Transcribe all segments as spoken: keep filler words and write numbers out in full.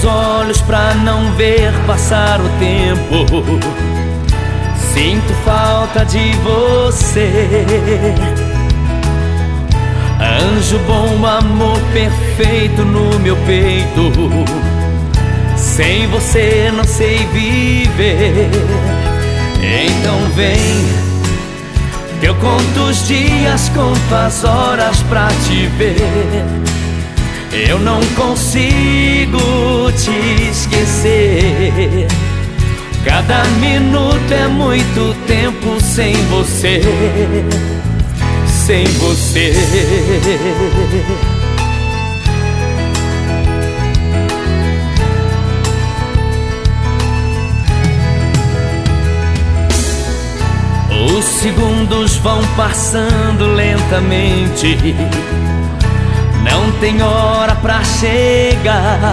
olhos pra não ver passar o tempo. Sinto falta de você. Anjo bom, amor perfeito no meu peito. Sem você não sei viver. Então vem, que eu conto os dias, conto as horas pra te ver. Eu não consigo te esquecer. Cada minuto é muito tempo sem você, sem você. Os segundos vão passando lentamente. Não tem hora pra chegar.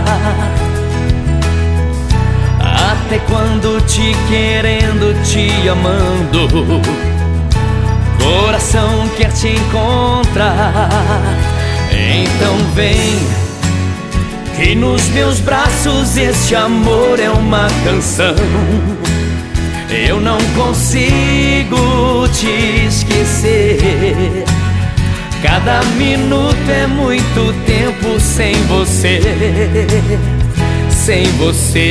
Até quando te querendo, te amando, coração quer te encontrar. Então vem, que nos meus braços este amor é uma canção. Eu não consigo te esquecer. Cada minuto é muito tempo sem você, sem você.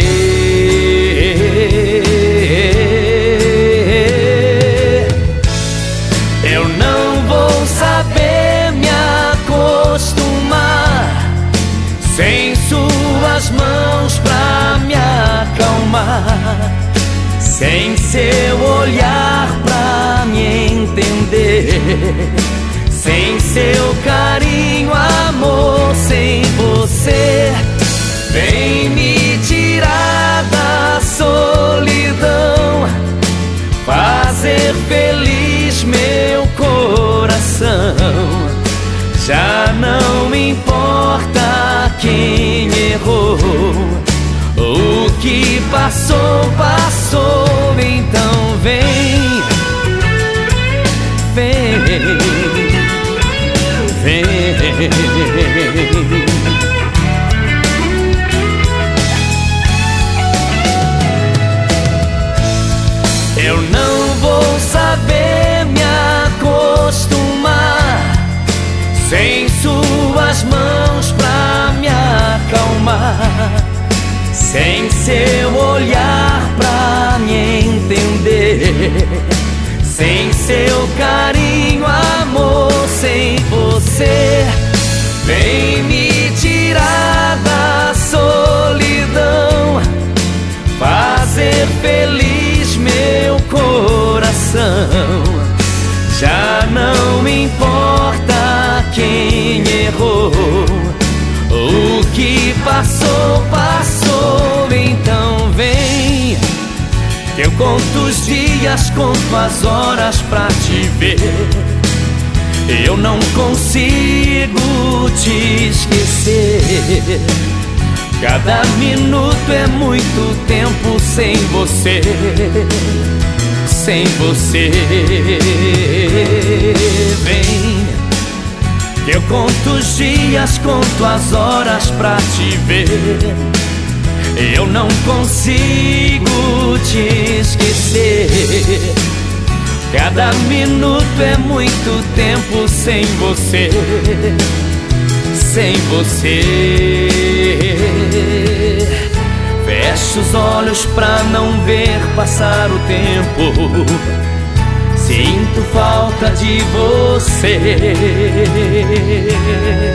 Eu não vou saber me acostumar sem suas mãos pra me acalmar, sem seu olhar pra me entender, sem seu carinho, amor, sem você. Vem me tirar da solidão, fazer feliz meu coração. Já não me importa quem errou, o que passou, passou. Então vem, vem, vem. Eu não vou saber me acostumar sem suas mãos pra me acalmar, sem seu olhar pra me entender, sem seu carinho, amor, sem você. Vem me tirar da solidão, fazer feliz meu coração. Já não me importa quem errou, o que passou, passou. Então vem, que eu conto os dias, conto as horas pra te ver. Eu não consigo te esquecer. Cada minuto é muito tempo sem você, sem você. Vem, que eu conto os dias, conto as horas pra te ver. Eu não consigo te esquecer. Cada minuto é muito tempo sem você, sem você. Fecho os olhos pra não ver passar o tempo. Sinto falta de você.